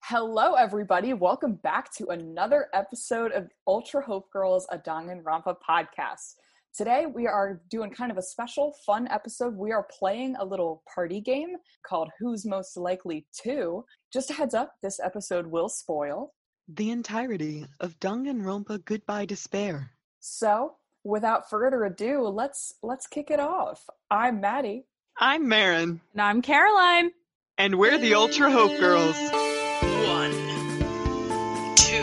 Hello, everybody. Welcome back to another episode of Ultra Hope Girls, a Danganronpa podcast. Today, we are doing kind of a special, fun episode. We are playing a little party game called Who's Most Likely To. Just a heads up, this episode will spoil the entirety of Danganronpa Goodbye Despair. So, without further ado, let's kick it off. I'm Maddie. I'm Marin. And I'm Caroline. And we're the Ultra Hope Girls. 1, 2.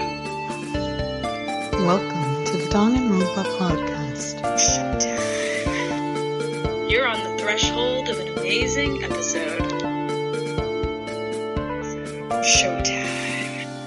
Welcome to the Danganronpa podcast. You're on the threshold of an amazing episode. Showtime.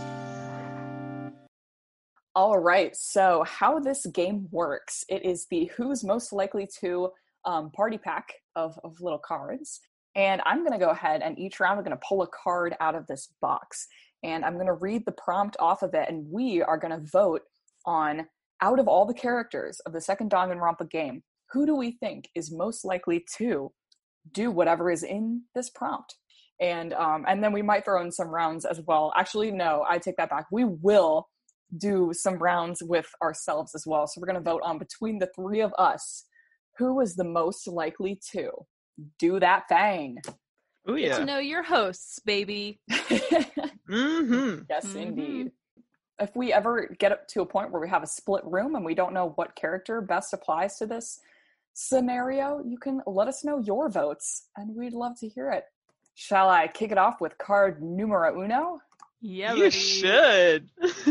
All right, so how this game works, it is the Who's Most Likely To party pack of little cards. And I'm going to go ahead and each round we're going to pull a card out of this box. And I'm going to read the prompt off of it. And we are going to vote on, out of all the characters of the second Danganronpa game, who do we think is most likely to do whatever is in this prompt? And then we might throw in some rounds as well. Actually, no, I take that back. We will do some rounds with ourselves as well. So we're going to vote on between the three of us, who is the most likely to do that thing. Oh yeah. Get to know your hosts, baby. Mm-hmm. Yes, indeed. If we ever get up to a point where we have a split room and we don't know what character best applies to this scenario, you can let us know your votes, and we'd love to hear it. Shall I kick it off with card numero uno? Yeah, You should.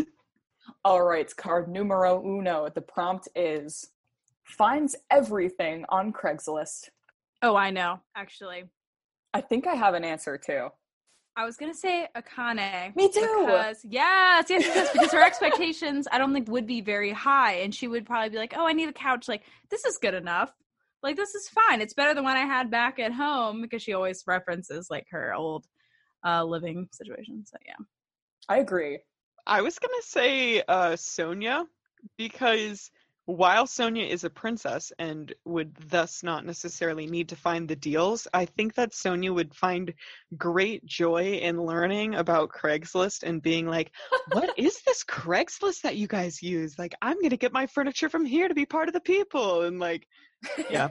All right, card numero uno. The prompt is, finds everything on Craigslist. Oh, I know, actually. I think I have an answer, too. I was going to say Akane. Me too! Yes, because her expectations, I don't think, would be very high, and she would probably be like, oh, I need a couch. Like, this is good enough. Like, this is fine. It's better than what I had back at home, because she always references, like, her old living situation. So, yeah. I agree. I was going to say Sonia, because while Sonia is a princess and would thus not necessarily need to find the deals, I think that Sonia would find great joy in learning about Craigslist and being like, what is this Craigslist that you guys use? Like, I'm going to get my furniture from here to be part of the people. And like, yeah.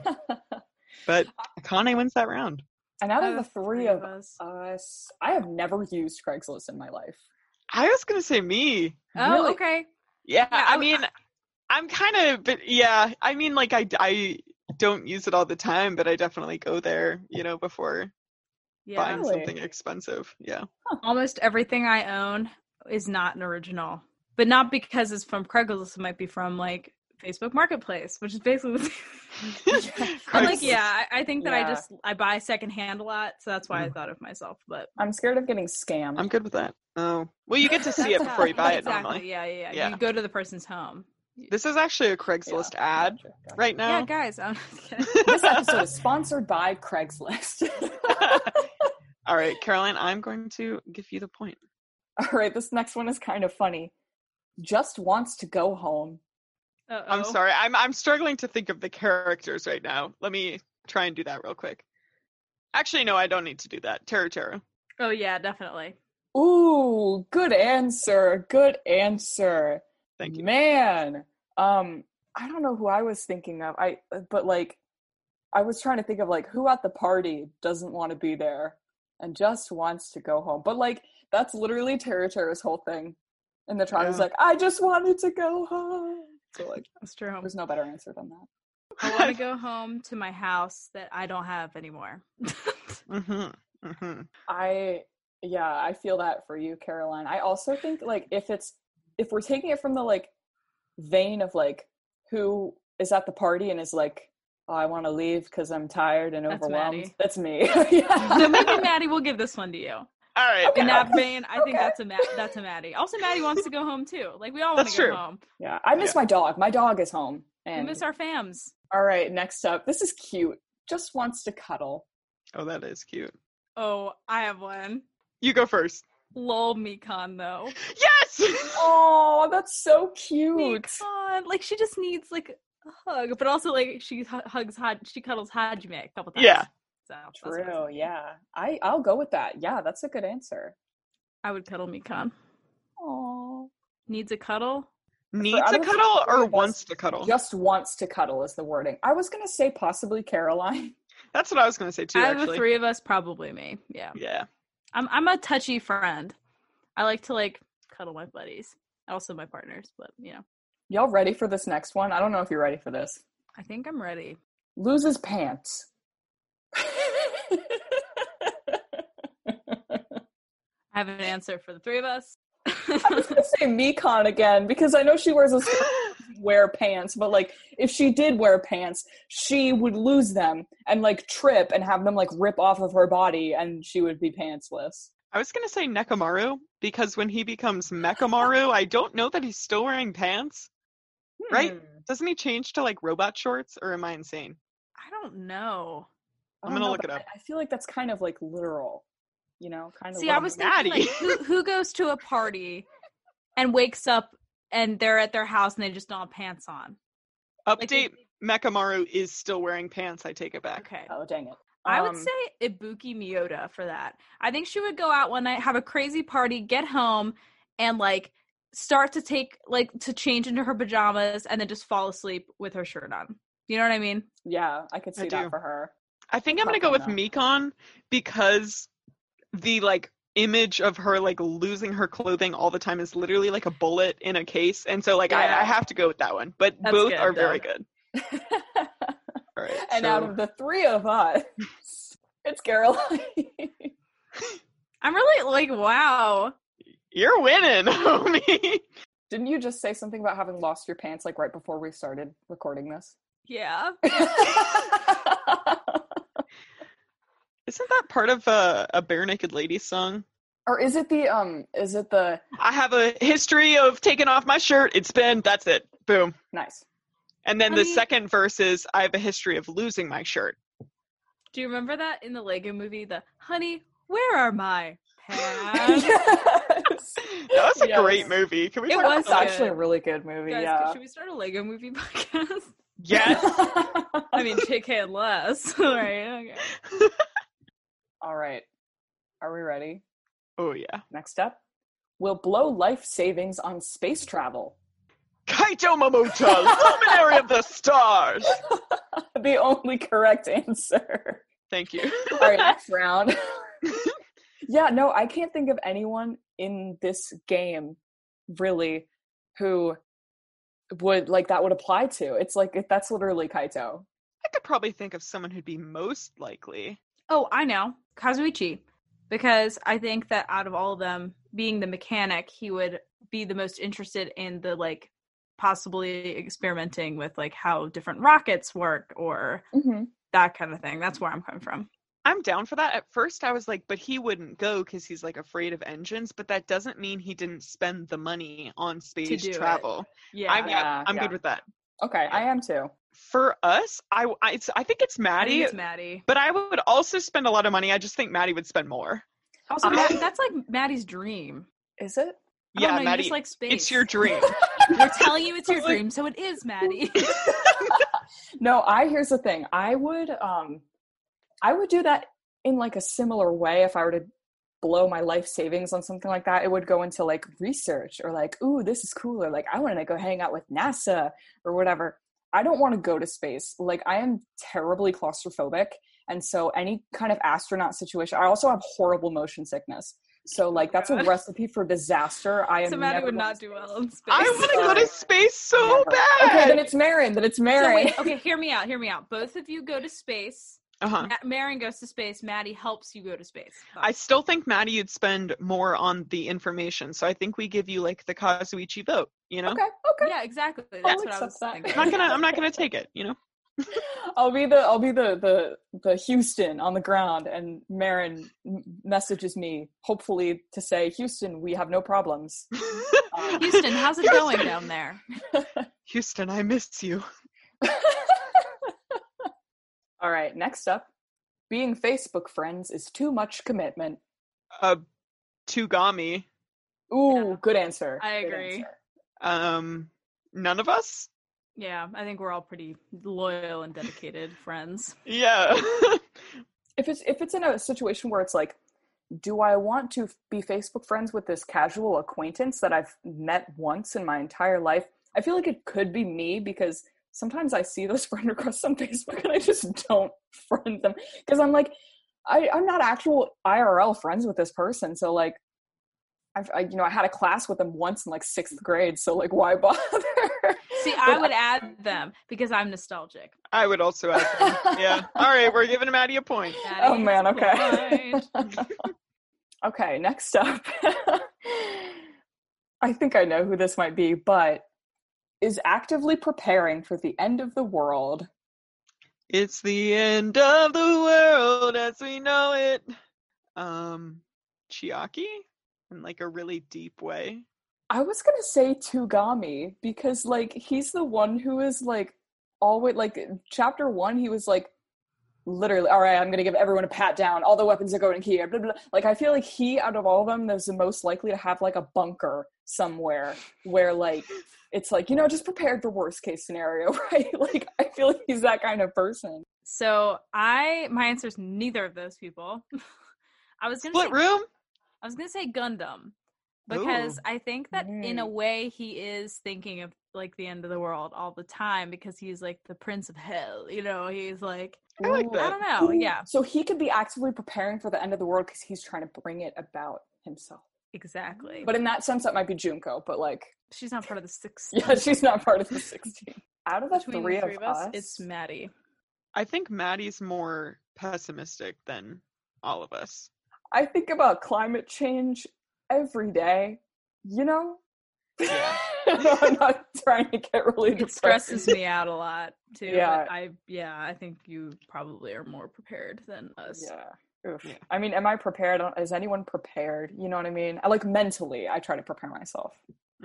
But Akane wins that round. And out of the three of us, I have never used Craigslist in my life. I was going to say me. Oh, Really? okay. Yeah, I mean, I'm kind of, but yeah, I mean, like, I don't use it all the time, but I definitely go there, before buying Really? something expensive. Yeah. Almost everything I own is not an original. But not because it's from Craigslist. It might be from, like, Facebook Marketplace, which is basically I'm like, yeah, I think that I buy secondhand a lot, so that's why I thought of myself. But I'm scared of getting scammed. I'm good with that. Oh, well, you get to see it before you buy it normally. Yeah. You go to the person's home. This is actually a Craigslist ad right now. Yeah, guys. This episode is sponsored by Craigslist. All right, Caroline, I'm going to give you the point. All right, this next one is kind of funny. Just wants to go home. Uh-oh. I'm sorry. I'm struggling to think of the characters right now. Let me try and do that real quick. Actually, no, I don't need to do that. Teru. Oh, yeah, definitely. Ooh, good answer. Good answer. Thank you. Man, I don't know who I was thinking of. I was trying to think of, like, who at the party doesn't want to be there and just wants to go home. But, like, that's literally Teru's whole thing. And the tribe is like, I just wanted to go home. So, like, that's true. There's no better answer than that. I want to go home to my house that I don't have anymore. I feel that for you, Caroline. I also think, like, if we're taking it from the, like, vein of, like, who is at the party and is like, oh, I want to leave because I'm tired and overwhelmed. That's me. Yeah. So maybe Maddie, we'll give this one to you. All right. Okay. In that vein, I think that's a Maddie. Also, Maddie wants to go home too. Like, we all want to go home. Yeah, I miss my dog. My dog is home. And we miss our fams. All right, next up. This is cute. Just wants to cuddle. Oh, that is cute. Oh, I have one. You go first. Lol, Mikan, though. Yes! Oh, that's so cute. Mikan. Like, she just needs, like, a hug. But also, like, she cuddles Hajime a couple times. Yeah. So true, yeah. I'll go with that. Yeah, that's a good answer. I would cuddle Mikan. Aww. Needs a cuddle? Needs out a of the cuddle three or of us, wants to cuddle? Just wants to cuddle is the wording. I was gonna say possibly Caroline. That's what I was going to say too, Out of the actually. three of us, probably me. Yeah. Yeah. I'm a touchy friend. I like to like cuddle my buddies. Also my partners, but you know. Y'all ready for this next one? I don't know if you're ready for this. I think I'm ready. Loses pants. I have an answer for the three of us. I was gonna say Mikan again because I know she wears a skirt and doesn't wear pants, but like if she did wear pants, she would lose them and like trip and have them like rip off of her body, and she would be pantsless. I was going to say Nekomaru, because when he becomes Mekamaru, I don't know that he's still wearing pants. Right? Doesn't he change to like robot shorts, or am I insane? I don't know. I I'm don't gonna know, look it but up. I feel like that's kind of like literal, you know, kind of. See, I was thinking like who goes to a party and wakes up and they're at their house and they just don't have pants on. Update: Mekamaru is still wearing pants. I take it back. Okay. Oh dang it! I would say Ibuki Miyota for that. I think she would go out one night, have a crazy party, get home, and like start to take like to change into her pajamas and then just fall asleep with her shirt on. You know what I mean? Yeah, I could see that do. for her. I think I'm gonna go with Probably Mikan because the like image of her like losing her clothing all the time is literally like a bullet in a case, and so like Yeah. I have to go with that one. But That's both good, are though. very good. All right, And out of the three of us, it's Caroline. I'm really like, wow. you're winning, homie. Didn't you just say something about having lost your pants like right before we started recording this? Yeah. Isn't that part of a Bare Naked Ladies song? Or is it the I have a history of taking off my shirt. That's it. Boom. nice. And then the Honey- second verse is I have a history of losing my shirt. Do you remember that in the Lego movie? The honey, where are my pants? Yes. That was a Yes. great movie. Can we It talk was It's about that? actually a really good movie, Guys, yeah. should we start a Lego movie podcast? Yes. I mean, JK and less. Right? Okay. All right. Are we ready? Oh yeah. Next up. Will blow life savings on space travel. Kaito Momota, luminary of the stars. The only correct answer. Thank you. All right, next round. Yeah, no, I can't think of anyone in this game really who would like that would apply to. It's like that's literally Kaito. I could probably think of someone who'd be most likely. Oh, I know. Kazuichi. Because I think that out of all of them, being the mechanic, he would be the most interested in the like possibly experimenting with like how different rockets work or that kind of thing. That's where I'm coming from. I'm down for that. At first I was like, but he wouldn't go because he's like afraid of engines, but that doesn't mean he didn't spend the money on space do it. travel. Yeah. I'm good with that. Okay, I am too. For us, I think it's I Maddie, think it's Maddie. but I would also spend a lot of money. I just think Maddie would spend more. Also, that's like Maddie's dream. Is it? I don't Yeah, know, you Maddie, just like space. it's your dream. We're telling you it's your dream, so it is, Maddie. No, here's the thing. I would do that in like a similar way if I were to blow my life savings on something like that. It would go into like research or like, ooh, this is cool, or like I want to go hang out with NASA or whatever. I don't want to go to space. Like I am terribly claustrophobic, and so any kind of astronaut situation. I also have horrible motion sickness. So like that's a recipe for disaster. I am So Maddie never would going not to do space. well in space. I want to go to space so Never. bad. Okay, then it's Marin. So wait, okay, hear me out. Both of you go to space. Uh-huh. Marin goes to space. Maddie helps you go to space. I still think Maddie would spend more on the information, so I think we give you like the Kazuichi vote. You know, Okay. Yeah, exactly. I'll That's what I was accept that. thinking. I'm not gonna take it. You know. I'll be the Houston on the ground, and Marin messages me, hopefully to say, Houston, we have no problems. Houston, how's it going down there? Houston, I miss you. All right, next up. Being Facebook friends is too much commitment. Tugami. Ooh, Yeah. good answer. I Good agree. answer. None of us. Yeah, I think we're all pretty loyal and dedicated friends. Yeah. If it's in a situation where it's like do I want to be Facebook friends with this casual acquaintance that I've met once in my entire life? I feel like it could be me, because sometimes I see those friend requests on Facebook and I just don't friend them, because I'm like, I'm not actual IRL friends with this person. So like, I had a class with them once in like 6th grade. So like, why bother? See, I would add them because I'm nostalgic. I would also add them. Yeah. All right, we're giving Maddie a point. Oh man, okay. Okay, next up. I think I know who this might be, but is actively preparing for the end of the world. It's the end of the world as we know it. Chiaki? In like a really deep way. I was gonna say Tugami, because like he's the one who is like always like chapter 1, he was like literally, all right, I'm gonna give everyone a pat down, all the weapons are going here, blah, blah. Like I feel like he, out of all of them, is the most likely to have like a bunker somewhere where like it's like, just prepared for worst case scenario, right? Like I feel like he's that kind of person. So my answer is neither of those people. I was gonna say Gundam, because I think that in a way he is thinking of like the end of the world all the time, because he's like the Prince of Hell, he's like, I like that. I don't know. Yeah. So he could be actively preparing for the end of the world because he's trying to bring it about himself. Exactly. But in that sense, that might be Junko, but like, she's not part of the 16. Yeah, she's not part of the 16. Out of the Between three the three of of us, us, it's Maddie. I think Maddie's more pessimistic than all of us. I think about climate change every day, Yeah. I'm not trying to get really It depressed. stresses me out a lot too. Yeah. But I think you probably are more prepared than us. Yeah. Oof. Yeah. I mean, am I prepared? Is anyone prepared? You know what I mean? I like mentally, I try to prepare myself.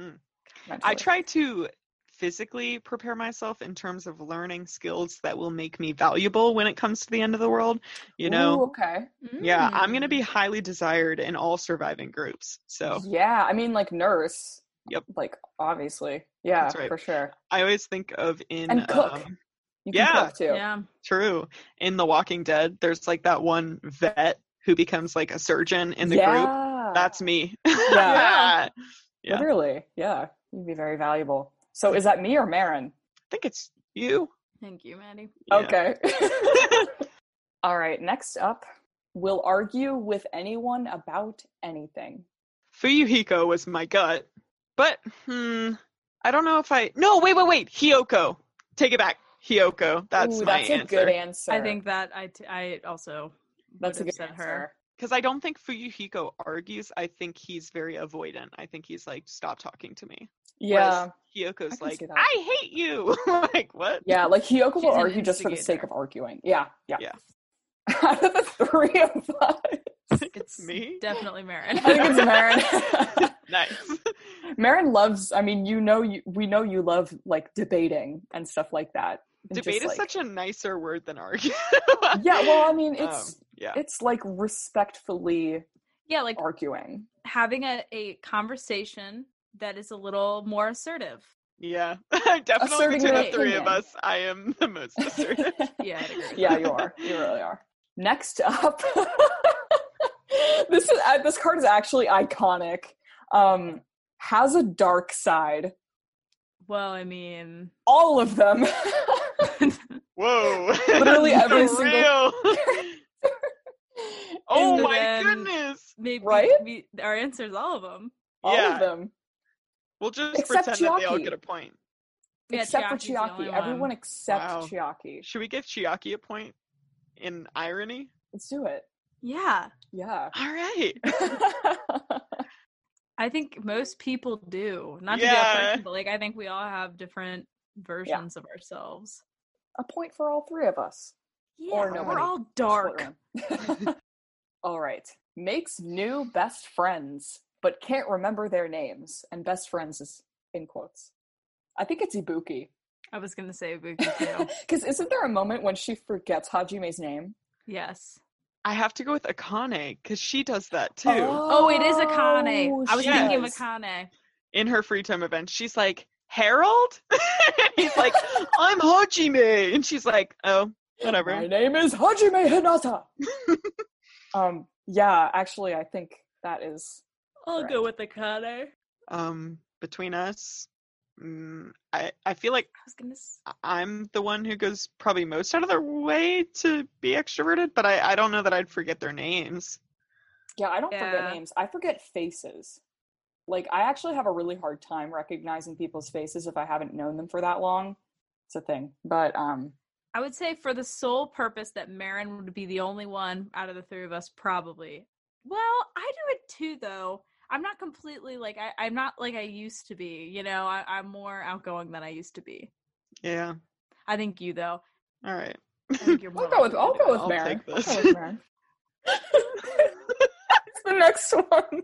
I try to physically prepare myself in terms of learning skills that will make me valuable when it comes to the end of the world. Ooh, okay. Yeah, I'm going to be highly desired in all surviving groups. So Yeah, I mean, like nurse. Yep. Like, obviously. Yeah, That's right. for sure. I always think of And cook. You can cook too. Yeah. True. In The Walking Dead, there's like that one vet who becomes like a surgeon in the group. That's me. Yeah. Yeah. Literally. Yeah. You'd be very valuable. So is that me or Marin? I think it's you. Thank you, Maddie. Yeah. Okay. All right. Next up, will argue with anyone about anything. Fuyuhiko was my gut, but I don't know if No, wait. Hiyoko. Take it back. Hiyoko. That's my answer. That's a good answer. I think that I also that's a would have good said answer. her. Because I don't think Fuyuhiko argues. I think he's very avoidant. I think he's like, stop talking to me. Yeah. Whereas Hiyoko's can like, see that. I hate you. Like, what? Yeah, like Hiyoko will She's an argue just for the sake instigator. of arguing. Yeah. Yeah. Out of the three of us, I think it's me. Definitely Marin. I think it's Marin. Nice. Marin loves, I mean, we know you love like debating and stuff like that. And Debate just, is like, such a nicer word than argue. Yeah, well, I mean, it's yeah. it's like respectfully Yeah, like arguing. having a conversation that is a little more assertive. Yeah. Definitely Asserting between your the three of opinion. us, I am the most assertive. Yeah, I'd agree with Yeah, that. you are. You really are. Next up, this card is actually iconic. Has a dark side. Well, I mean, All of them. Whoa. Literally That's every so single- real. Oh And my then- goodness. maybe Right? our answer is all of them. All Yeah. of them. We'll just Except pretend that they all Chiaki. get a point. Yeah, Except for Chiaki's the only Chiaki. one. Everyone except Wow. Chiaki. Should we give Chiaki a point in irony? Let's do it. Yeah, Yeah. All right. I think most people do. Not to be Yeah. a person, but like I think we all have different versions of ourselves. A point for all three of us. Yeah, Or we're nobody. all dark. Split room. All right. Makes new best friends, but can't remember their names. And best friends is in quotes. I think it's Ibuki. I was gonna say Ibuki too. Because isn't there a moment when she forgets Hajime's name? Yes. I have to go with Akane because she does that too. Oh, it is Akane. I was she thinking does. Akane. In her free time events, she's like, Harold? And he's like, I'm Hajime. And she's like, oh, whatever. My name is Hajime Hinata. Yeah, actually, I think that is. I'll Correct. go with the Kane. Between us, I feel like I was gonna. I'm the one who goes probably most out of their way to be extroverted, but I don't know that I'd forget their names. Yeah, I don't forget Yeah. names. I forget faces. Like, I actually have a really hard time recognizing people's faces if I haven't known them for that long. It's a thing. But, I would say for the sole purpose that Marin would be the only one out of the three of us, probably. Well, I do it too, though. I'm not completely like I'm not like I used to be. You know, I'm more outgoing than I used to be. Yeah. I think you though. All right. I think you're more. I'll likely to go do with I'll Marin. take this. I'll go with Marin. It's the next one.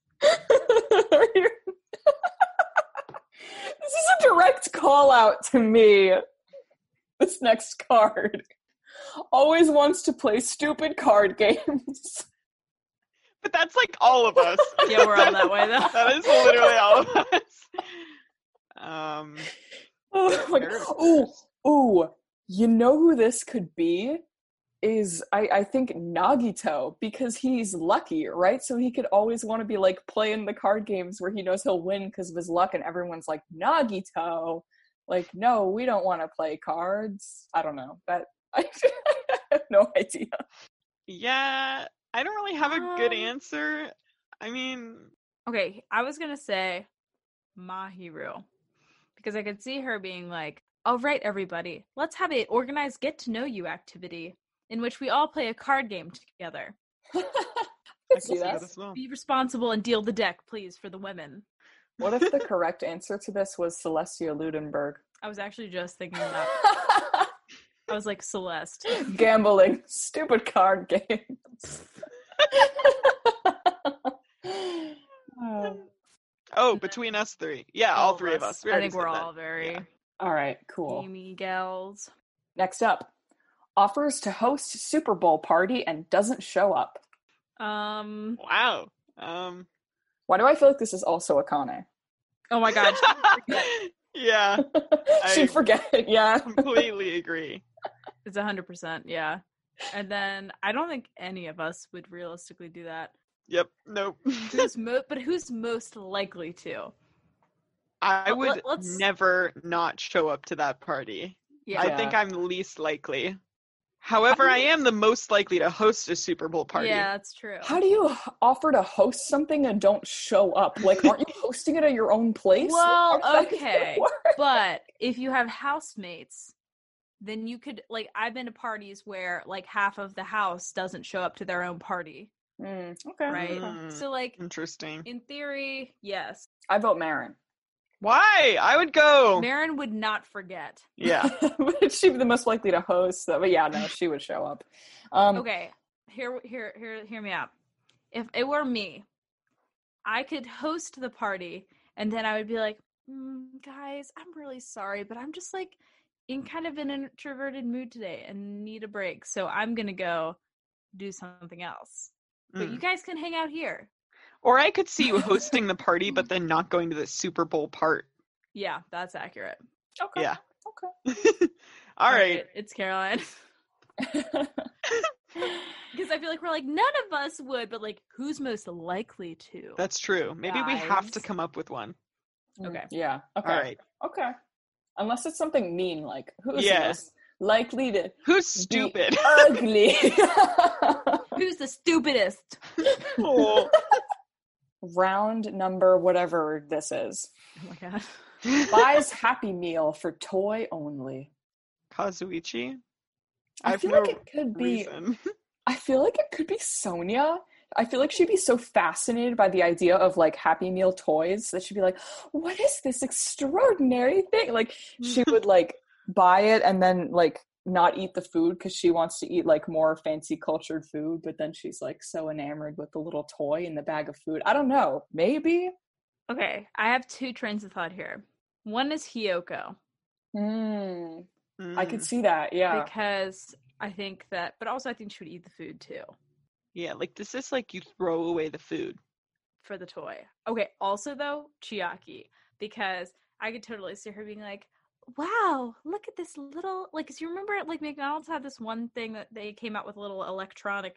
This is a direct call out to me. This next card always wants to play stupid card games. But that's like all of us. Yeah, we're all that way though. That is literally all of us. Oh my God. Ooh, you know who this could be? Is I think Nagito, because he's lucky, right? So he could always want to be like playing the card games where he knows he'll win because of his luck, and everyone's like, Nagito, like, no, we don't want to play cards. I don't know. That I have no idea. Yeah, I don't really have a good Um, answer. I mean, Okay, I was gonna say Mahiru because I could see her being like, "All right, everybody, let's have a organized get to know you activity in which we all play a card game together. I I can can see see that. that as well. Be responsible and deal the deck, please, for the women." What if the correct answer to this was Celestia Ludenberg? I was actually just thinking that. I was like, Celeste. Gambling, stupid card games. Oh, between us three. Yeah, all three of us. We I already think we're said that. all very Yeah. All right, cool. gamey gals. Next up, offers to host Super Bowl party and doesn't show up. Wow. Why do I feel like this is also Akane? Oh my god. Yeah, She'd forget it, yeah. completely agree. It's 100%, yeah. And then I don't think any of us would realistically do that. Yep. Nope. But who's most likely to? I would let's- never not show up to that party. Yeah. I think I'm the least likely. However, I am the most likely to host a Super Bowl party. Yeah, that's true. How do you offer to host something and don't show up? Like, aren't you hosting it at your own place? Well, How does that okay. work? But if you have housemates, then you could, like, I've been to parties where, like, half of the house doesn't show up to their own party, Okay. right? Mm. So, like, Interesting. in theory, yes. I vote Marin. Why? I would go. Marin would not forget. Yeah. But she'd be the most likely to host. But yeah, no, she would show up. Okay, hear me out. If it were me, I could host the party, and then I would be like, guys, I'm really sorry, but I'm just like in kind of an introverted mood today and need a break, so I'm gonna go do something else. But you guys can hang out here. Or I could see you hosting the party, but then not going to the Super Bowl part. Yeah, that's accurate. Okay. Yeah. Okay. All right. It's Caroline. Because I feel like we're like, none of us would, but like, who's most likely to? That's true. Maybe we have to Guys. come up with one. Okay. Yeah. Okay. All right. Okay. Unless it's something mean, like who's Yeah. most likely to Who's be stupid? ugly? Who's the stupidest? Oh. Round number whatever this is. Oh my god. Buys Happy Meal for toy only. Kazuichi? I feel like it could be. reason. I feel like it could be Sonia. I feel like she'd be so fascinated by the idea of like Happy Meal toys that she'd be like, what is this extraordinary thing? Like she would like buy it and then like not eat the food because she wants to eat like more fancy cultured food, but then she's like so enamored with the little toy in the bag of food. I don't know. Maybe. Okay, I have two trains of thought here. One is Hiyoko. I could see that, yeah. Because I think that, but also I think she would eat the food too. Yeah, like this is like you throw away the food. For the toy. Okay, also though, Chiaki. Because I could totally see her being like, wow, look at this little, like, 'cause you remember, like, McDonald's had this one thing that they came out with a little electronic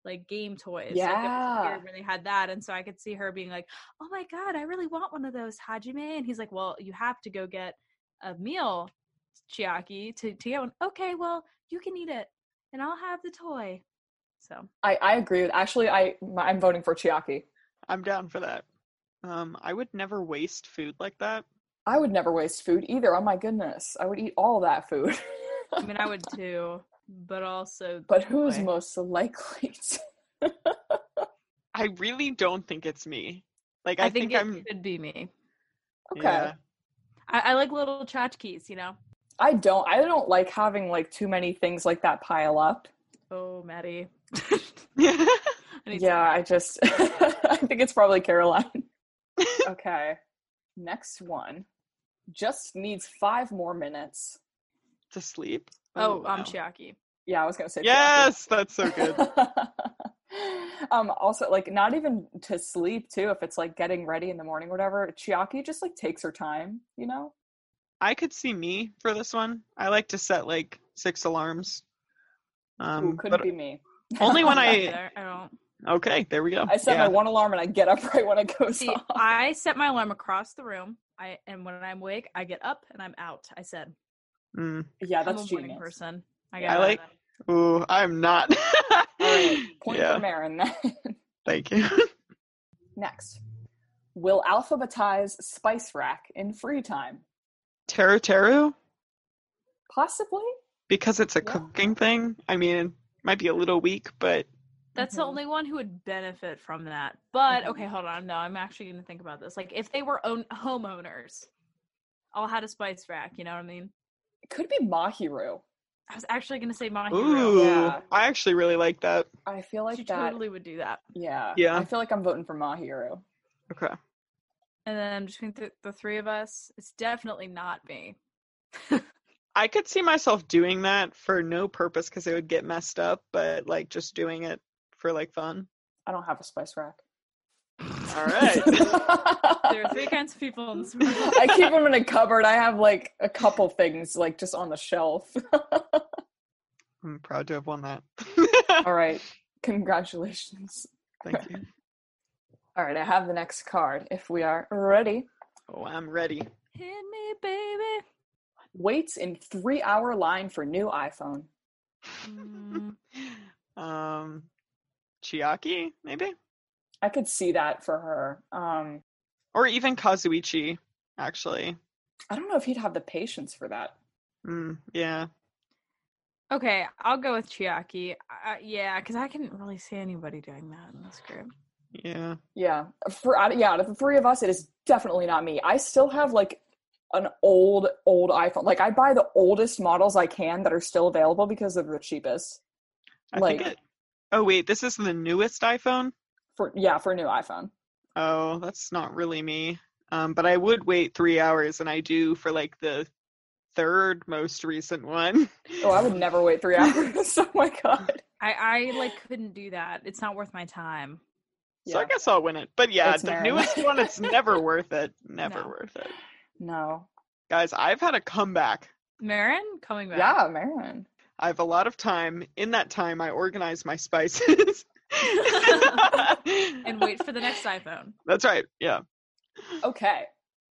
like game toys. Like, Yeah. it was weird when they had that, and so I could see her being like, "Oh my god, I really want one of those, Hajime." And he's like, "Well, you have to go get a meal, Chiaki, to get one." "Okay, well, you can eat it, and I'll have the toy." So I agree with. Actually, I'm voting for Chiaki. I'm down for that. I would never waste food like that. I would never waste food either. Oh my goodness, I would eat all that food. I mean, I would too, but also. But who's toy. most likely to? I really don't think it's me. Like, I think it I'm. could be me. Okay. Yeah. I like little tchotchkes, you know. I don't like having like too many things like that pile up. Oh, Maddie. Yeah. Yeah, I just I think it's probably Caroline. Okay. Next one. Just needs 5 more minutes. To sleep. Oh, wow. Chiaki. Yeah, I was gonna say Yes, that's so good. Also, like, not even to sleep too, if it's like getting ready in the morning or whatever. Chiaki just like takes her time, you know? I could see me for this one. I like to set like 6 alarms. Ooh, couldn't but be me. only when I. There, I don't. Okay, there we go. I set my one alarm and I get up right when it goes See, off. I set my alarm across the room. And when I'm awake, I get up and I'm out. I said, Mm. Yeah, I'm that's a morning genius. person. I like. Ooh, I'm not. All right, point Yeah. for Marin then. Thank you. Next. Will alphabetize Spice Rack in free time? Teru Teru? Possibly? Because it's a Yeah. cooking thing. I mean, it might be a little weak, but That's the Mhm. only one who would benefit from that. But Mhm. okay, hold on. No, I'm actually going to think about this. Like, if they were homeowners, all had a spice rack. You know what I mean? It could be Mahiru. I was actually going to say Mahiru. ooh, Yeah. I actually really like that. I feel like She that. totally would do that. Yeah. Yeah. I feel like I'm voting for Mahiru. Okay. And then between the 3 of us, it's definitely not me. I could see myself doing that for no purpose because it would get messed up, but like just doing it for like fun. I don't have a spice rack. All right. There are 3 kinds of people in this world. I keep them in a cupboard. I have like a couple things like just on the shelf. I'm proud to have won that. All right. Congratulations. Thank you. All right, I have the next card if we are ready. Oh, I'm ready. Hit me, baby. Waits in 3-hour line for new iPhone. Chiaki, maybe? I could see that for her. Or even Kazuichi, actually. I don't know if he'd have the patience for that. Yeah. Okay, I'll go with Chiaki. Yeah, because I couldn't really see anybody doing that in this group. Yeah. Yeah. Out of the 3 of us, it is definitely not me. I still have like an old iPhone. Like, I buy the oldest models I can that are still available because they're the cheapest. Oh, wait, this is the newest iPhone? For a new iPhone. Oh, that's not really me. But I would wait 3 hours, and I do for like the 3rd most recent one. Oh, I would never wait 3 hours. Oh my god. I like couldn't do that. It's not worth my time. So I Yeah. guess I'll win it. But yeah, It's the Marin. newest one, it's never worth it. Never No. worth it. No. Guys, I've had a comeback. Marin coming back. Yeah, Marin. I have a lot of time. In that time, I organize my spices. And wait for the next iPhone. That's right. Yeah. Okay.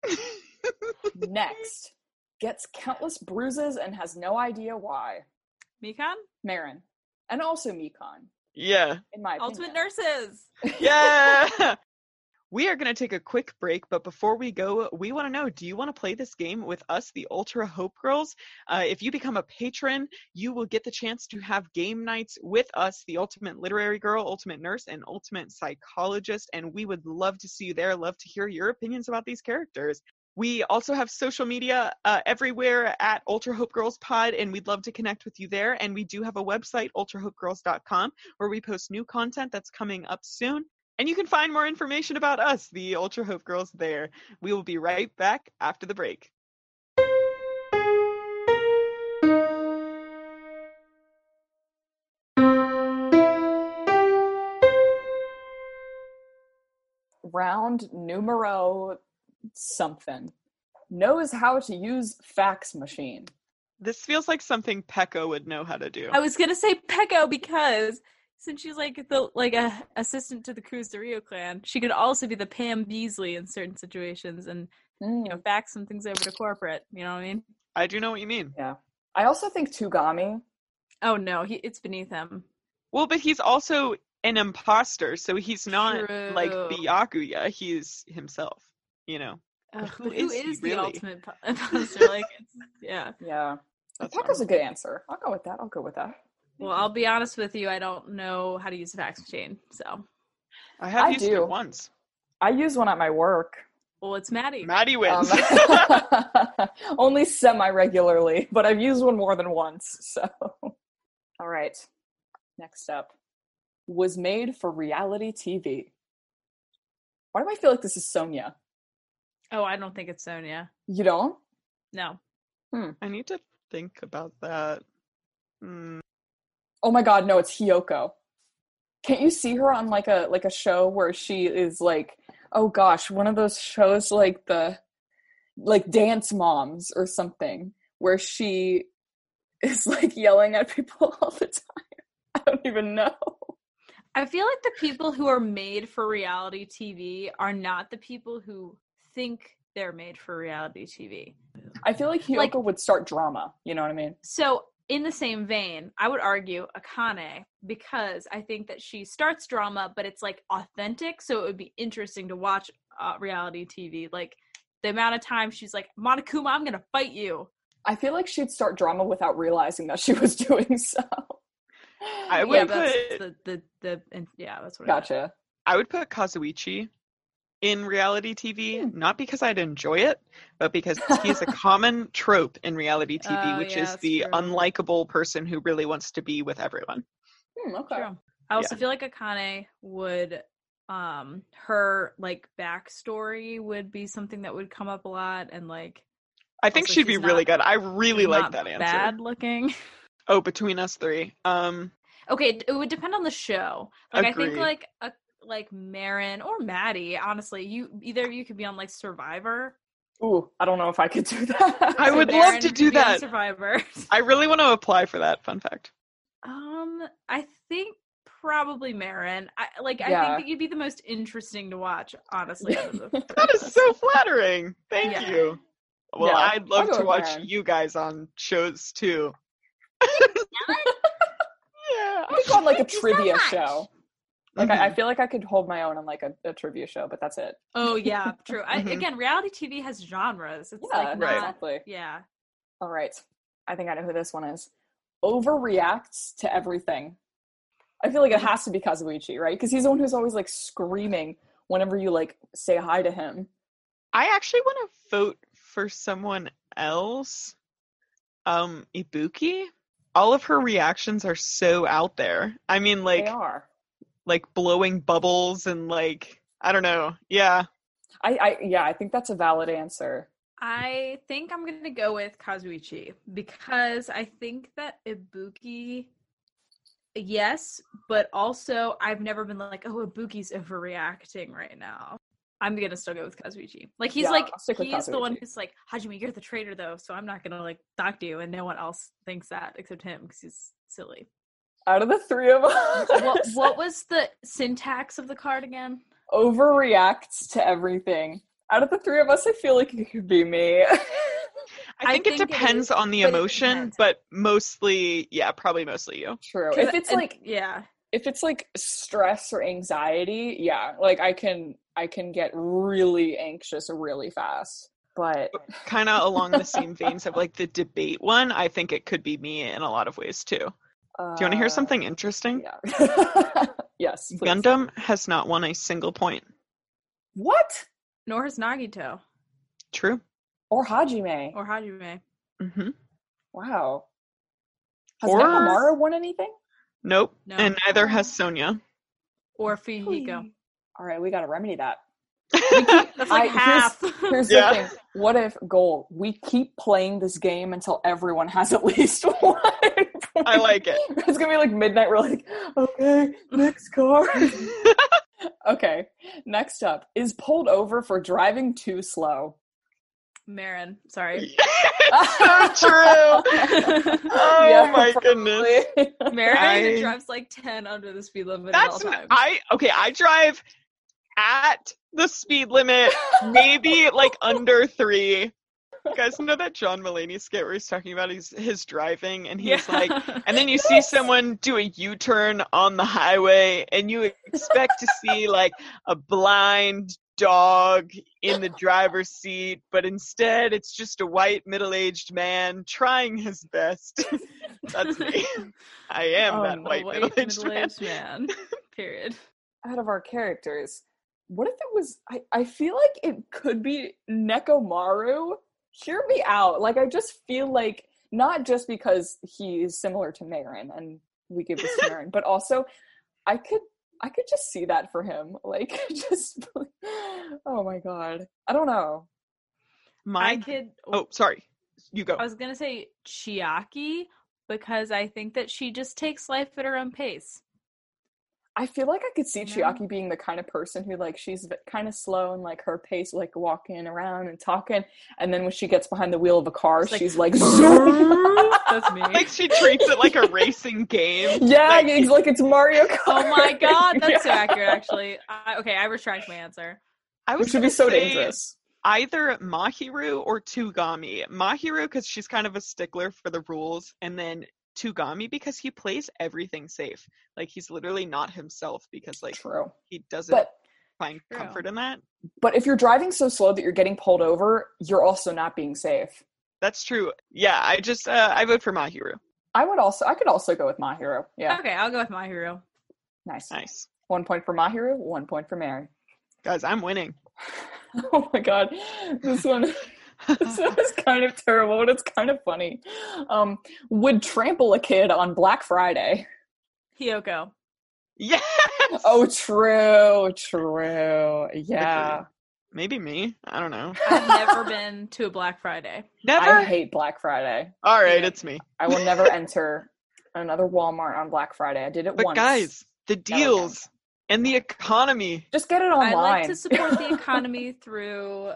Next. Gets countless bruises and has no idea why. Mikan? Marin. And also Mikan, Yeah. in my opinion. Ultimate Nurses. Yeah. We are going to take a quick break, but before we go, we want to know, do you want to play this game with us, the Ultra Hope Girls? If you become a patron, you will get the chance to have game nights with us, the Ultimate Literary Girl, Ultimate Nurse, and Ultimate Psychologist, and we would love to see you there, love to hear your opinions about these characters. We also have social media everywhere at Ultra Hope Girls Pod, and we'd love to connect with you there. And we do have a website, ultrahopegirls.com, where we post new content that's coming up soon. And you can find more information about us, the Ultra Hope Girls, there. We will be right back after the break. Round numero something. Knows how to use fax machine. This feels like something Pekka would know how to do. I was gonna say Pecco because since she's like a assistant to the Cruz de Rio clan, she could also be the Pam Beasley in certain situations, and fax some things over to corporate. You know what I mean? I do know what you mean. Yeah. I also think Tugami. Oh no, it's beneath him. Well, but he's also an imposter, so he's not True. like Byakuya. He's himself, you know. But who who is he is the really? ultimate imposter? Like, Yeah. That's That was a good answer. I'll go with that. well, I'll be honest with you. I don't know how to use a fax machine, so. I have used do. it once. I use one at my work. Well, it's Maddie. Maddie wins. Only semi-regularly, but I've used one more than once, so. All right. Next up. Was made for reality TV. Why do I feel like this is Sonia? Oh, I don't think it's Sonia. You don't? No. I need to think about that. Oh my god, no, it's Hiyoko. Can't you see her on like a show where she is like, oh gosh, one of those shows like Dance Moms or something, where she is like yelling at people all the time. I don't even know. I feel like the people who are made for reality TV are not the people who think they're made for reality TV. I feel like Hiyoko would start drama. You know what I mean? So, in the same vein, I would argue Akane, because I think that she starts drama, but it's like authentic, so it would be interesting to watch reality TV. Like the amount of time she's like, Monokuma, I'm gonna fight you. I feel like she'd start drama without realizing that she was doing so. I would that's what Gotcha. I would put Kazuichi in reality TV, not because I'd enjoy it, but because he's a common trope in reality TV, which is the unlikable person who really wants to be with everyone. Okay. True. I also feel like Akane would, her like backstory would be something that would come up a lot, and like I think she'd be really good. I really like that answer. Bad looking. Oh, between us three. Okay, it would depend on the show. Like Agreed. I think like Marin or Maddie, honestly, either of you could be on like Survivor. Ooh, I don't know if I could do that. I would love to do that. Survivor. I really want to apply for that. Fun fact. I think probably Marin. I think that you'd be the most interesting to watch, honestly. That is so flattering. Thank you. Well, I'd love to watch Marin. you guys on shows too. Yeah, I could go on like a trivia show. Like I feel like I could hold my own on like a trivia show, but that's it. Oh yeah, true. Again, reality TV has genres. It's right. Exactly. Yeah. All right. I think I know who this one is. Overreacts to everything. I feel like it has to be Kazuichi, right? Because he's the one who's always like screaming whenever you like say hi to him. I actually want to vote for someone else. Ibuki. All of her reactions are so out there. I mean, like, they are. Like blowing bubbles and like, I don't know. Yeah. I think that's a valid answer. I think I'm going to go with Kazuichi because I think that Ibuki, yes, but also I've never been like, oh, Ibuki's overreacting right now. I'm going to still go with Kazuichi. Like, he's he's the one who's like, Hajime, you're the traitor though, so I'm not going to like talk to you, and no one else thinks that except him because he's silly. Out of the three of us. What was the syntax of the card again? Overreacts to everything. Out of the three of us, I feel like it could be me. I think it depends on the emotion, but mostly, probably mostly you. True. If it's like stress or anxiety, like I can get really anxious really fast. But kind of along the same veins of like the debate one, I think it could be me in a lot of ways too. Do you want to hear something interesting? Yeah. Yes. Please. Gundam has not won a single point. What? Nor has Nagito. True. Or Hajime. Mm-hmm. Wow. Has Nekomara won anything? Nope. No. And neither has Sonia. Or Fujiko. All right, we got to remedy that. That's like half. Here's the thing. What if, we keep playing this game until everyone has at least one? I like it. It's going to be like midnight. We're like, okay, next card. Okay, next up is pulled over for driving too slow. Marin, sorry. It's so true. Oh Yeah, my goodness. probably. Marin drives like 10 under the speed limit at all times. I drive at the speed limit, maybe like under 3. You guys know that John Mulaney skit where he's talking about his driving, and he's like, and then you see someone do a U-turn on the highway, and you expect to see like a blind dog in the driver's seat, but instead it's just a white middle-aged man trying his best. That's me. I am that white middle-aged man. Period. Out of our characters, what if it was, I feel like it could be Nekomaru. Hear me out. Like, I just feel like, not just because he is similar to Marin and we give this to Marin, but also I could just see that for him. Like, just, oh my god. I don't know. Oh, sorry. You go. I was gonna say Chiaki, because I think that she just takes life at her own pace. I feel like I could see Chiaki being the kind of person who, like, she's kind of slow and, like, her pace, like, walking around and talking, and then when she gets behind the wheel of a car, she's like zoom! That's me. Like, she treats it like a racing game. Yeah, it's like it's Mario Kart. Oh my god, that's so accurate, actually. I retract my answer. Which would be so dangerous. Either Mahiru or Tugami. Mahiru, because she's kind of a stickler for the rules, and then Tugami because he plays everything safe. Like, he's literally not himself because, like, he doesn't find comfort in that. But if you're driving so slow that you're getting pulled over, you're also not being safe. That's true. Yeah, I vote for Mahiru. I could also go with Mahiru. Yeah. Okay, I'll go with Mahiru. Nice. 1 point for Mahiru, 1 point for Mary. Guys, I'm winning. Oh my god. This one is kind of terrible, but it's kind of funny. Would trample a kid on Black Friday? Hyoko. Yes! Oh, true. Yeah. Maybe me. I don't know. I've never been to a Black Friday. Never? I hate Black Friday. All right, it's me. I will never enter another Walmart on Black Friday. I did it once. But guys, the deals and the economy. Just get it online. I like to support the economy through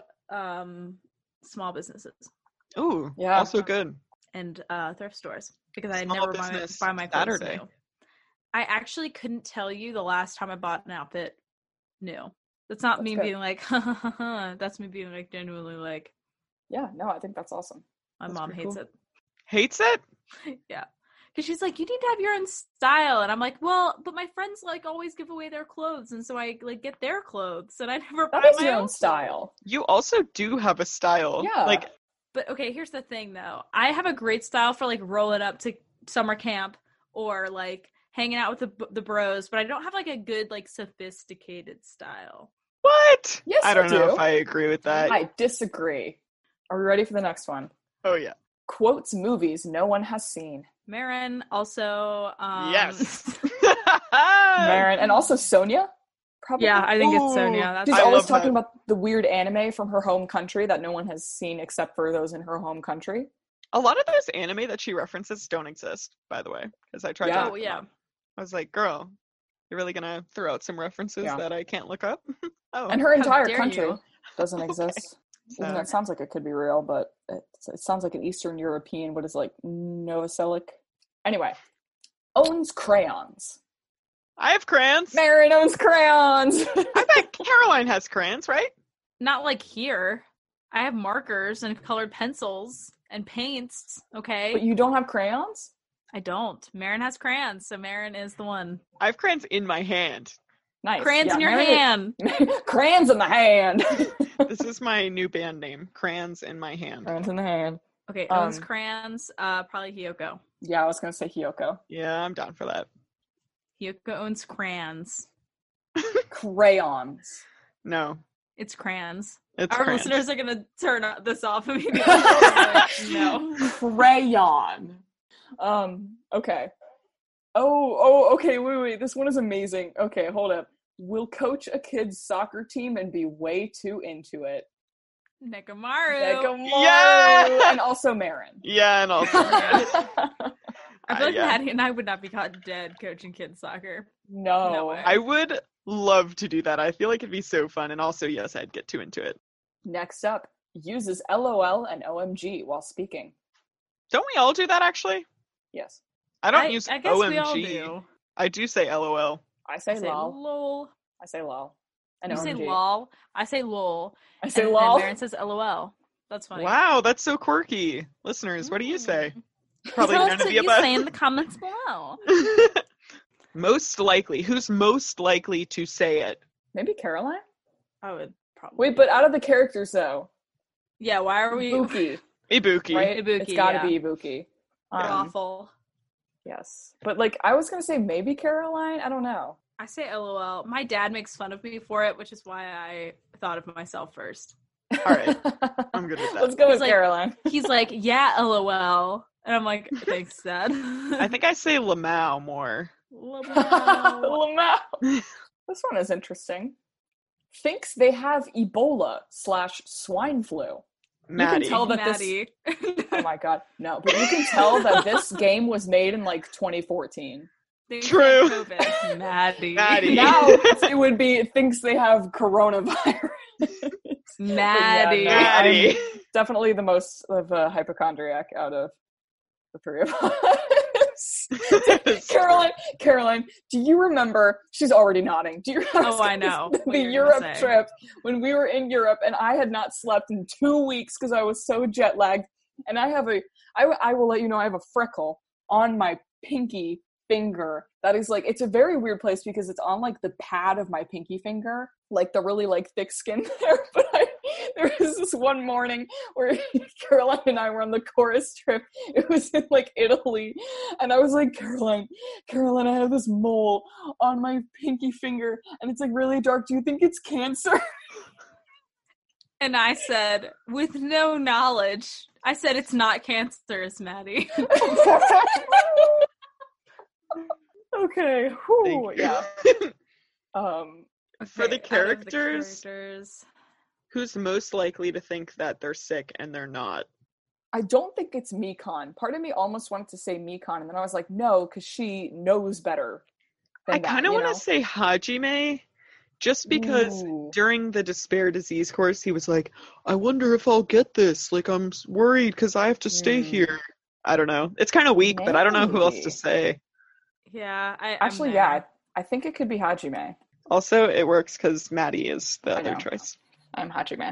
small businesses. Ooh, yeah. Also good. And thrift stores, because I never buy my clothes new. I actually couldn't tell you the last time I bought an outfit new. That's not me being like, ha ha ha ha. That's me being like genuinely like. Yeah, no, I think that's awesome. My mom hates it. Hates it? Yeah. Because she's like, you need to have your own style. And I'm like, well, but my friends like always give away their clothes. And so I like get their clothes and I never buy my own style. You also do have a style. Yeah. Like, but okay, here's the thing though. I have a great style for like rolling up to summer camp or like hanging out with the bros, but I don't have like a good like sophisticated style. What? Yes, I don't know if I agree with that. I disagree. Are we ready for the next one? Oh yeah. Quotes movies no one has seen. Marin, also yes. Marin, and also Sonia. Probably. Yeah, I think it's Sonia. She's always talking about the weird anime from her home country that no one has seen except for those in her home country. A lot of those anime that she references don't exist, by the way, because I tried to. Yeah. I was like, girl, you're really gonna throw out some references that I can't look up? Oh, and her entire country doesn't exist. Okay. That sounds like it could be real, but it sounds like an Eastern European, what is it, like Novoselic? Anyway, owns crayons. I have crayons. Marin owns crayons. I bet Caroline has crayons, right? Not like here. I have markers and colored pencils and paints, okay? But you don't have crayons? I don't. Marin has crayons, so Marin is the one. I have crayons in my hand. Nice. Crayons in your hand. Crayons in the hand. This is my new band name. Crayons in my hand. Crayons in the hand. Okay, owns crayons. Probably Hyoko. Yeah, I was going to say Hyoko. Yeah, I'm down for that. Hyoko owns crayons. Crayons. No. It's crayons. It's Our crayons. listeners are going to turn this off immediately. Like, no. Crayon. Okay. Oh, okay, wait. This one is amazing. Okay, hold up. Will coach a kid's soccer team and be way too into it. Nekomaru. Yeah! And also Marin. Yeah, and also I feel like Maddie and I would not be caught dead coaching kids soccer. No way. I would love to do that. I feel like it'd be so fun. And also, yes, I'd get too into it. Next up, uses LOL and OMG while speaking. Don't we all do that actually? Yes. I don't use I guess OMG. we all do. I do say LOL. I say I say lol. lol. I say lol. And You OMG. say lol. I say lol. I say and lol. Marin says LOL. That's funny. Wow, that's so quirky. Listeners, what do you say? Probably Tell none us of what the you above. say in the comments below. Most likely. Who's most likely to say it? Maybe Caroline? I would probably. Wait, but out of the characters though, Yeah, why are we Ibuki, Ibuki. right? Ibuki, It's gotta yeah. be Ibuki. awful? Yes. But like, I was gonna say maybe Caroline. I don't know. I say LOL. My dad makes fun of me for it, which is why I thought of myself first. All right. I'm good with that. Let's go He's with like- Caroline. He's like, yeah, LOL. And I'm like, thanks, Dad. I think I say Lamau more. LOL. Lamau. This one is interesting. Thinks they have Ebola/swine flu. Maddie. tell that this- Maddie. Oh my god, no! But you can tell that this game was made in like 2014. They True. had COVID. Maddie. Maddie. Now it would be thinks they have coronavirus. Maddie. no. Maddie. I'm definitely the most of a hypochondriac out of the three of us. Caroline, do you remember? She's already nodding. Do you remember? Oh, I know what the you're gonna Europe say. trip when we were in Europe and I had not slept in 2 weeks because I was so jet lagged. And I have I will let you know I have a freckle on my pinky finger that is like, it's a very weird place because it's on like the pad of my pinky finger, like the really like thick skin there. But there was this one morning where Caroline and I were on the chorus trip. It was in like Italy, and I was like, Caroline, I have this mole on my pinky finger and it's like really dark. Do you think it's cancer? And I said, with no knowledge, I said it's not cancerous, Maddie. Okay. Whew, Thank you. yeah. For the Okay, out of characters, characters. who's most likely to think that they're sick and they're not? I don't think it's Mikon. Part of me almost wanted to say Mikon, and then I was like, no, because she knows better. I kind of want to say Hajime, just because Ooh. during the Despair Disease course, he was like, I wonder if I'll get this. Like, I'm worried because I have to stay here. I don't know. It's kind of weak, but I don't know who else Maybe. to say. Yeah, Actually, yeah, I think it could be Hajime. Also, it works because Maddie is the I other know. choice. I'm Hajime.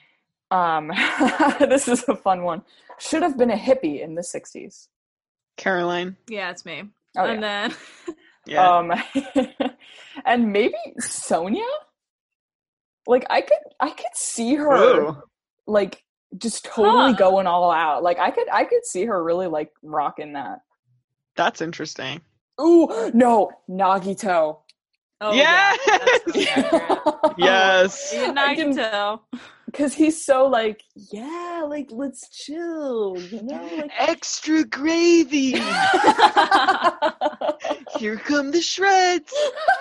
This is a fun one. Should have been a hippie in the 60s. Caroline. Yeah, it's me. Oh, and yeah. then Yeah. And maybe Sonia? Like, I could see her, Ooh. like, just totally Huh. going all out. Like, I could see her really, like, rocking that. That's interesting. Ooh, no, Nagito. oh Yeah. that's really accurate. Yes. Even I can- Nagito. Because he's so, like, yeah, like, let's chill, you know? Like, Extra gravy. Here come the shreds.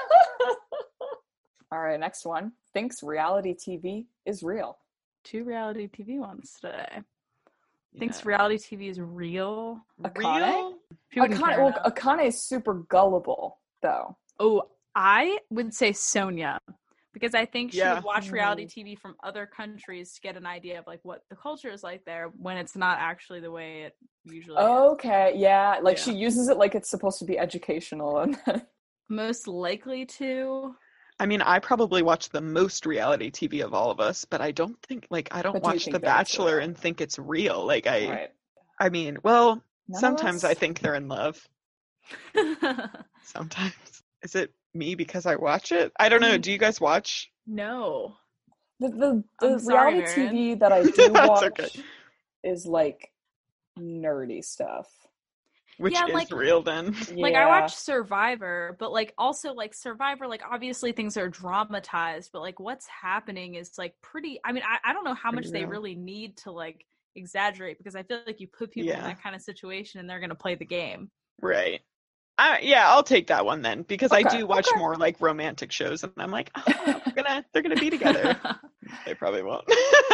All right, next one. Thinks reality TV is real. 2 reality TV ones today. Thinks Yeah. reality TV is real. Akane? Real? She wouldn't care enough. Akane is super gullible, though. Oh, I would say Sonia, because I think she Yeah. would watch reality TV from other countries to get an idea of like what the culture is like there when it's not actually the way it usually is. Okay, yeah. Like, Yeah. she uses it like it's supposed to be educational. And Most likely to. I mean, I probably watch the most reality TV of all of us, but I don't think, like, I don't But do you watch think The that it's Bachelor real? and think it's real. Like, right. I mean, well, None of sometimes us- I think they're in love. Sometimes. Is it me because I watch it? I don't know. Do you guys watch? No. The I'm sorry, reality Marin. TV that I do That's watch okay. is, like, nerdy stuff. Which Yeah, is like- real then? Like I Yeah. watch Survivor, but like also like Survivor, like obviously things are dramatized, but like what's happening is like pretty. I mean, I don't know how much Pretty they real. really need to like exaggerate because I feel like you put people in Yeah. that kind of situation and they're gonna play the game. Right. Yeah, I'll take that one then because I Okay, do watch okay. more like romantic shows, and I'm like, oh, they're gonna be together. They probably won't.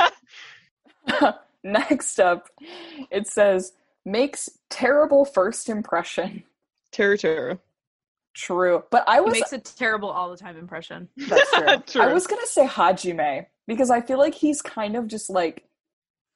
Next up, it says, makes terrible first impression. Teru. True. But I It was makes a terrible all the time impression. that's true. True. I was gonna say Hajime because I feel like he's kind of just like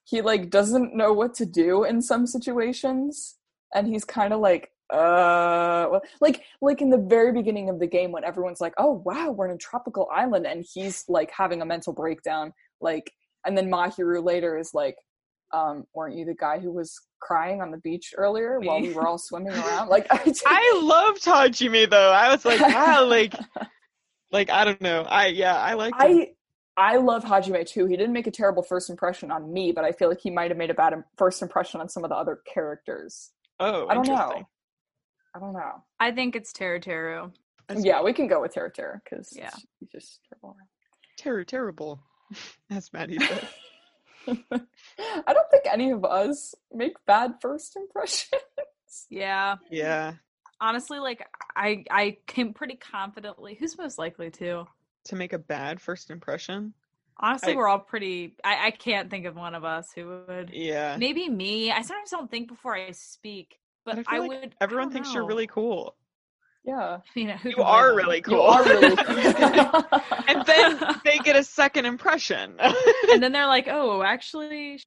he like doesn't know what to do in some situations, and he's kind of like like in the very beginning of the game when everyone's like, oh wow, we're in a tropical island, and he's like having a mental breakdown, like, and then Mahiru later is like, weren't you the guy who was crying on the beach earlier while we were all swimming around? Like, I loved Hajime though. I was like, wow, like I don't know. I liked him. I love Hajime too. He didn't make a terrible first impression on me, but I feel like he might have made a bad first impression on some of the other characters. Oh, I don't interesting. know. I don't know. I think it's Teru. Yeah, we can go with Teru because he's just terrible. Terrible, as Maddie said. I don't think any of us make bad first impressions. Yeah. Yeah. Honestly, like, I came pretty confidently. Who's most likely to make a bad first impression? Honestly, we're all pretty... I can't think of one of us who would. Yeah. Maybe me. I sometimes don't think before I speak, but I like would... Everyone thinks you're really cool. Yeah. You know, you are really cool. You are really cool. And then they get a second impression. And then they're like, oh, actually...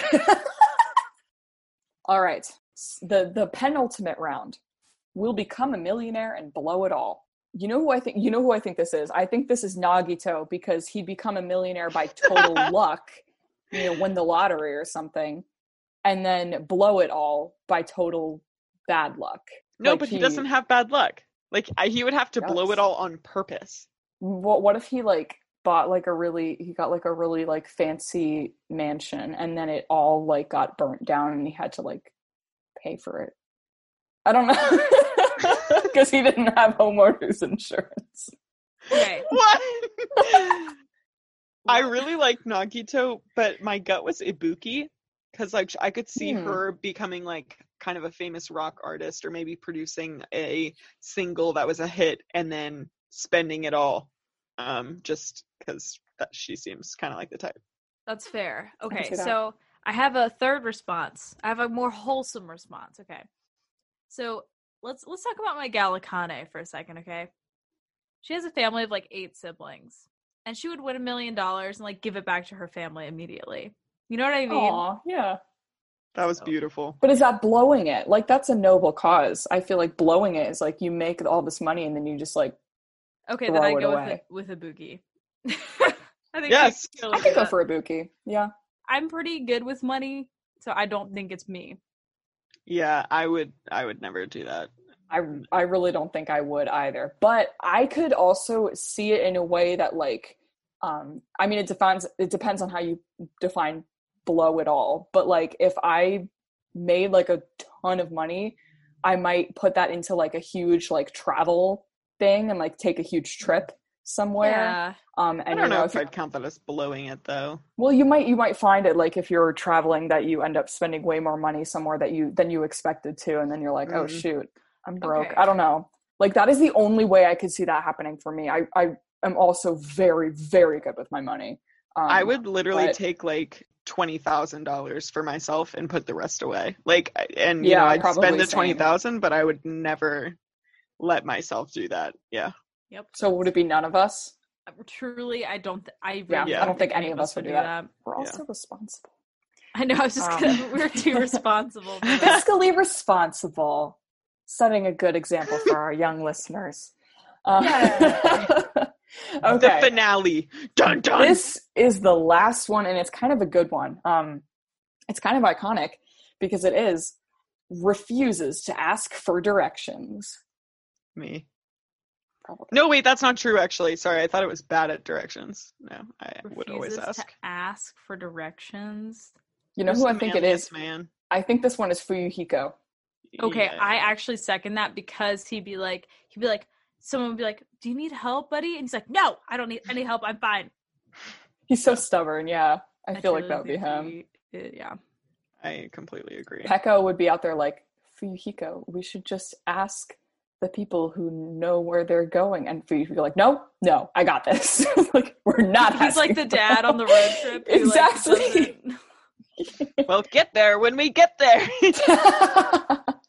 All right. The penultimate round. Will become a millionaire and blow it all. You know who I think this is? I think this is Nagito, because he'd become a millionaire by total luck, win the lottery or something, and then blow it all by total bad luck. No, like, but he doesn't have bad luck. Like, he would have to blow it all on purpose. What if he like bought like a really like fancy mansion, and then it all like got burnt down and he had to like pay for it? I don't know. Because he didn't have homeowners insurance. Okay. What? I really like Nagito, but my gut was Ibuki, because like I could see her becoming like kind of a famous rock artist, or maybe producing a single that was a hit and then spending it all, just because she seems kind of like the type. That's fair. Okay, so I have a third response. I have a more wholesome response. Okay. So let's talk about my gal Akane for a second, okay? She has a family of like 8 siblings, and she would win $1 million and like give it back to her family immediately. You know what I mean? Aw, yeah. That was beautiful. But is that blowing it? Like, that's a noble cause. I feel like blowing it is like you make all this money and then you just like okay, throw then I it go away. with Ibuki. I think yes, I could go for Ibuki. Yeah, I'm pretty good with money, so I don't think it's me. Yeah, I would never do that. I really don't think I would either. But I could also see it in a way that like, I mean, it depends on how you define blow it all. But like, if I made like a ton of money, I might put that into like a huge like travel thing and like take a huge trip somewhere. Yeah. And I don't know if I'd count that as blowing it though. Well, you might find it like if you're traveling that you end up spending way more money somewhere than you expected to, and then you're like, oh shoot, I'm broke. Okay. I don't know. Like, that is the only way I could see that happening for me. I am also very, very good with my money. I would literally take like $20,000 for myself and put the rest away. Like, and you know, I'd spend the $20,000, but I would never let myself do that. Yeah. Yep. So would it be none of us? Truly, I don't. I don't think any of us would do that. We're also responsible. I know. I was just gonna. We're too responsible. Fiscally responsible, setting a good example for our young listeners. Okay. The finale. Dun dun. This is the last one, and it's kind of a good one. It's kind of iconic because it is refuses to ask for directions. Me. Probably. No, wait, that's not true, actually. Sorry, I thought it was bad at directions. No, I would always ask. To ask for directions. You know who I think it is? Man. I think this one is Fuyuhiko. Okay, Yeah. I actually second that, because he'd be like, someone would be like, do you need help, buddy? And he's like, no, I don't need any help. I'm fine. He's so stubborn, yeah. I feel like that would be him. Yeah. I completely agree. Pekko would be out there like, Fuyuhiko, we should just ask the people who know where they're going. And Fuyuhiko would be like, no, I got this. Like, we're not He's like the dad on the road trip. Exactly. We'll get there when we get there.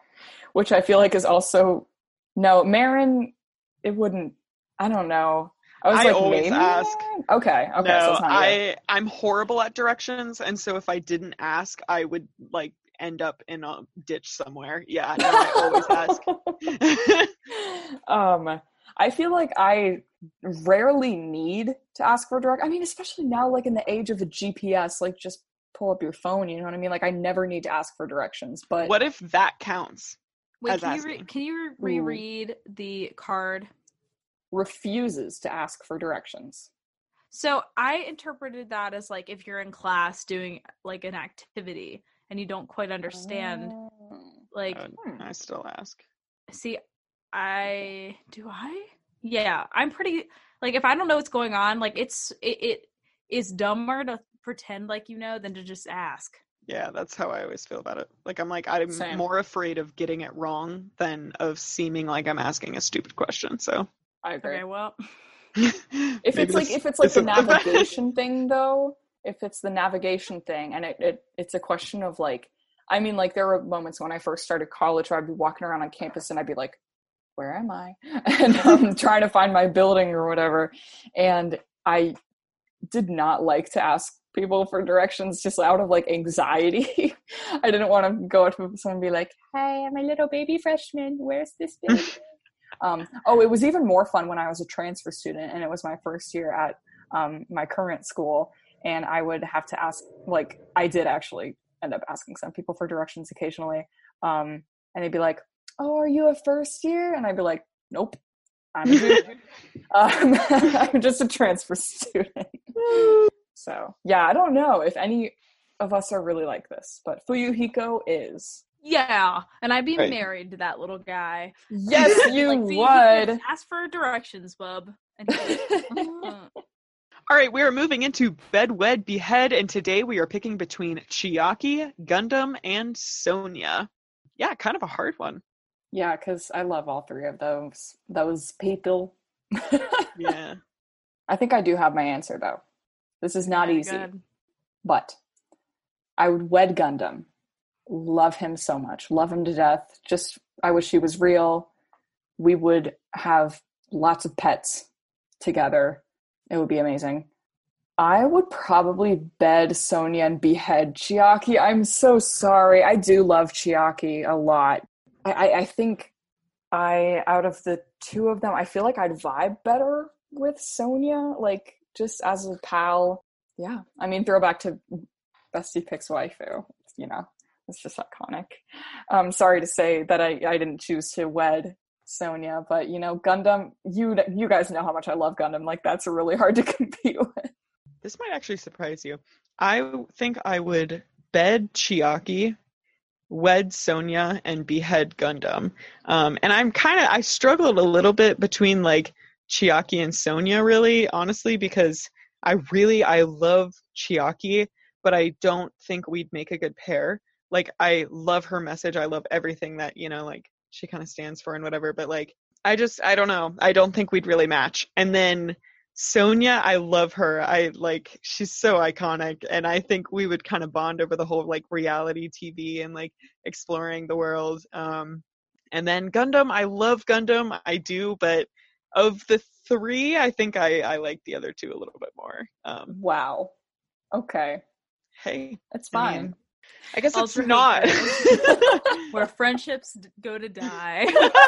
Which I feel like is also... No, Marin, it wouldn't... I don't know. I was I like, always maybe? ask. Okay, so No, it's not you. I'm horrible at directions, and so if I didn't ask, I would like end up in a ditch somewhere. Yeah, no, I always ask. I feel like I rarely need to ask for direct. I mean, especially now, like in the age of the GPS, like just pull up your phone. You know what I mean? Like I never need to ask for directions. But What if that counts Wait, as can you asking? can you reread the card? refuses to ask for directions. So I interpreted that as like if you're in class doing like an activity and you don't quite understand, like I still ask. see, yeah, I'm pretty like if I don't know what's going on, like it is dumber to pretend like you know than to just ask. Yeah, that's how I always feel about it. Like I'm Same. more afraid of getting it wrong than of seeming like I'm asking a stupid question. So I agree. Okay, well, If it's like the navigation thing though, if it's the navigation thing and it's a question of like, I mean, like there were moments when I first started college where I'd be walking around on campus and I'd be like, where am I? And I'm trying to find my building or whatever. And I did not like to ask people for directions just out of like anxiety. I didn't want to go up to someone and be like, hi, I'm a little baby freshman. Where's this building? It was even more fun when I was a transfer student and it was my first year at my current school, and I would have to ask, like I did actually end up asking some people for directions occasionally, and they'd be like, oh, are you a first year? And I'd be like, nope, I'm a junior. I'm just a transfer student. So yeah, I don't know if any of us are really like this, but Fuyuhiko is. yeah, and I'd be Right. married to that little guy. Yes, you Like, would. ask for directions, bub. And he's like, All right, we are moving into Bed, Wed, Behead, and today we are picking between Chiaki, Gundam, and Sonia. Yeah, kind of a hard one. Yeah, because I love all three of those people. Yeah. I think I do have my answer though. This is not easy, good. but I would wed Gundam. Love him so much. Love him to death. Just, I wish he was real. We would have lots of pets together. It would be amazing. I would probably bed Sonia and behead Chiaki. I'm so sorry. I do love Chiaki a lot. I think out of the two of them, I feel like I'd vibe better with Sonia, like just as a pal. Yeah. I mean, throwback to Bestie Picks Waifu, you know, it's just iconic. Sorry to say that I didn't choose to wed Sonia, but you know, Gundam, you guys know how much I love Gundam. Like that's really hard to compete with. This might actually surprise you. I think I would bed Chiaki, wed Sonia, and behead Gundam. And I struggled a little bit between like Chiaki and Sonia, really, honestly, because I love Chiaki, but I don't think we'd make a good pair. Like, I love her message. I love everything that, you know, like she kind of stands for and whatever, but like, I don't know. I don't think we'd really match. And then Sonia, I love her. She's so iconic, and I think we would kind of bond over the whole like reality TV and like exploring the world. And then Gundam, I love Gundam, I do, but of the three, I think I like the other two a little bit more. Wow. Okay. Hey, It's I fine. mean, I guess Ultra it's not. where friendships go to die.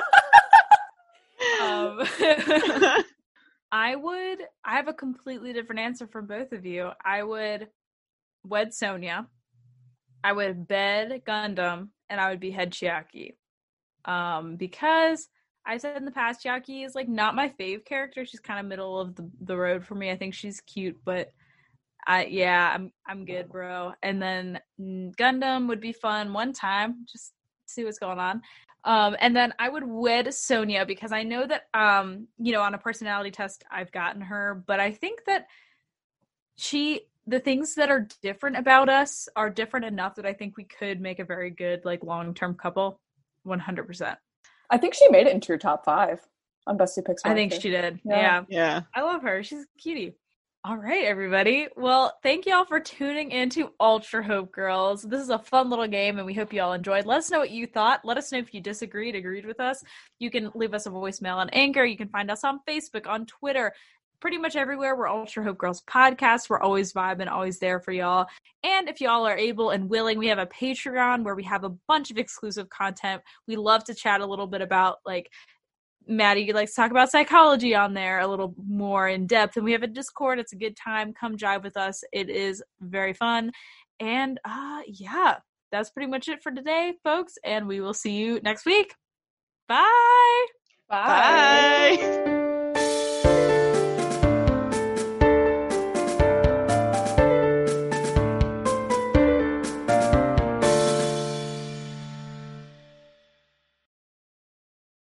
I have a completely different answer from both of you. I would wed Sonia, I would bed Gundam, and I would behead Chiaki. Because I said in the past, Chiaki is like not my fave character. She's kind of middle of the road for me. I think she's cute, but I'm good, bro. And then Gundam would be fun one time, just see what's going on. And then I would wed Sonia because I know that, you know, on a personality test I've gotten her, but I think that the things that are different about us are different enough that I think we could make a very good, like, long-term couple. 100%. I think she made it into your top 5 on Bestie Picks. I think she did. Yeah. I love her. She's a cutie. All right, everybody. Well, thank you all for tuning in to Ultra Hope Girls. This is a fun little game, and we hope you all enjoyed. Let us know what you thought. Let us know if you agreed with us. You can leave us a voicemail on Anchor. You can find us on Facebook, on Twitter, pretty much everywhere. We're Ultra Hope Girls Podcast. We're always vibing, always there for y'all. And if y'all are able and willing, we have a Patreon where we have a bunch of exclusive content. We love to chat a little bit about, like, Maddie likes to talk about psychology on there a little more in depth. And we have a Discord. It's a good time. Come jive with us. It is very fun. And yeah, that's pretty much it for today, folks. And we will see you next week. Bye. Bye. Bye.